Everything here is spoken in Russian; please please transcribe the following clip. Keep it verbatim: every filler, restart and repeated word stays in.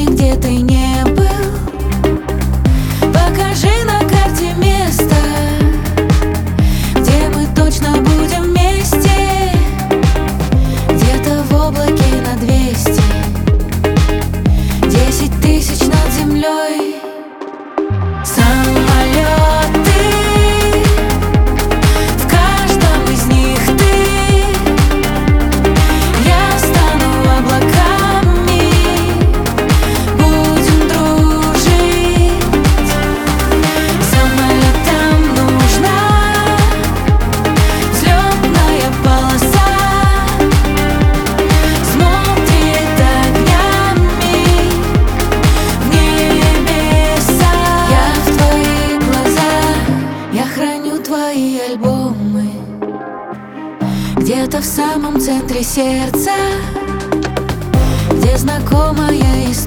где ты не был. Покажи на карте место, где мы точно будем вместе. Где-то в облаке на двести, десять тысяч над землей. Самолеты, в каждом из них ты. Я стану облаками, будем дружить. Самолетам нужна взлетная полоса, смотрит огнями в небеса. Я в твоих глазах, я храню твои альбомы. Где-то в самом центре сердца, где знакомая история.